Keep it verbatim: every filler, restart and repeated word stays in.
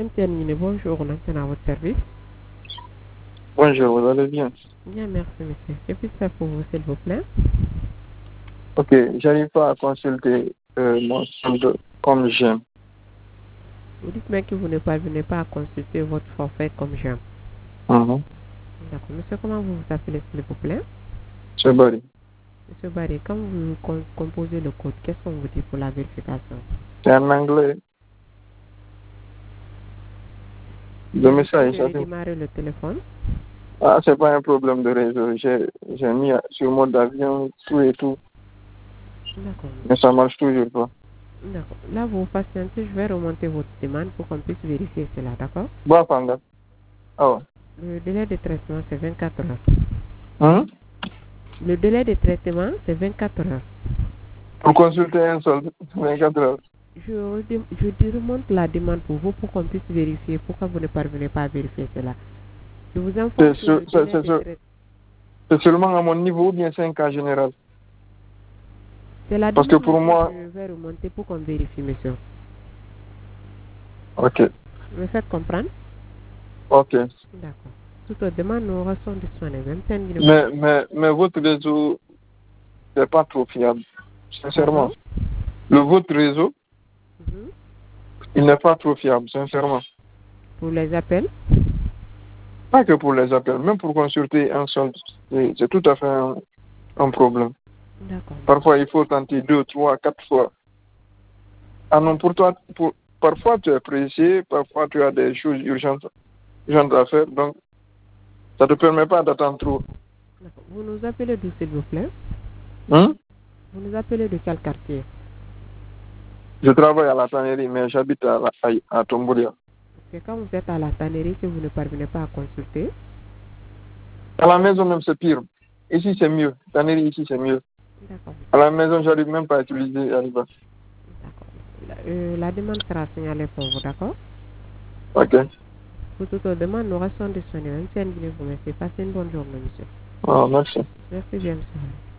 M T N Guinée, bonjour, on est à votre service. Bonjour, vous allez bien? Bien, merci monsieur. Que puis-je faire pour vous, s'il vous plaît? Ok, j'arrive pas à consulter euh, mon solde comme j'aime. Vous dites bien que vous ne parvenez pas à consulter votre forfait comme j'aime. Mhm. D'accord. Monsieur, comment vous vous appelez, s'il vous plaît? C'est Barry. Monsieur Barry, quand vous com- composez le code, qu'est-ce qu'on vous dit pour la vérification? C'est en anglais. Le Vous message, pouvez ça fait... redémarrer le téléphone. Ah, c'est pas un problème de réseau. J'ai j'ai mis sur mode avion, tout et tout. D'accord. Mais ça marche toujours pas. D'accord. Là, vous patientez, je vais remonter votre demande pour qu'on puisse vérifier cela, d'accord? Bon, Panga. Ah ouais. Le délai de traitement, c'est vingt-quatre heures. Hein? Le délai de traitement, c'est vingt-quatre heures. Pour consulter un solde, vingt-quatre heures. Je, redem- je te remonte la demande pour vous pour qu'on puisse vérifier pourquoi vous ne parvenez pas à vérifier cela. Je vous informe C'est que le sur- c'est- délai c'est de sur- traitement, c'est seulement à mon niveau ou bien c'est un cas général? c'est la Parce que demande pour que moi... je vais remonter pour qu'on vérifie, monsieur. Ok, Vous me faites comprendre? ok. D'accord. Toutes les demandes nous sont disponibles. Même si elles ne- Mais, mais, mais votre réseau, c'est pas trop fiable. Sincèrement. Pardon? Le votre réseau, Mhm. il n'est pas trop fiable, sincèrement. Pour les appels? Pas que pour les appels, même pour consulter un solde, c'est c'est tout à fait un, un problème. D'accord. Parfois, il faut tenter deux, trois, quatre fois. Ah non, pour toi, pour, parfois tu es pressé, parfois tu as des choses urgentes, urgentes à faire, donc ça ne te permet pas d'attendre trop. D'accord. Vous nous appelez d'où, s'il vous plaît? Hein? Vous nous appelez de quel quartier? Je travaille à la tannerie, mais j'habite à, la- à, à Tomboulia. C'est quand vous êtes à la tannerie que vous ne parvenez pas à consulter. À la maison même, c'est pire. Ici, c'est mieux. Tannerie, ici, c'est mieux. D'accord. À la maison, j'arrive même pas à utiliser Arriva. D'accord. La, euh, la demande sera signalée pour vous, d'accord? Ok. Pour toute autre demande, nous restons disponibles. Même si elle vous remercie. Passez une bonne journée, monsieur. Ah, merci. Merci bien, monsieur.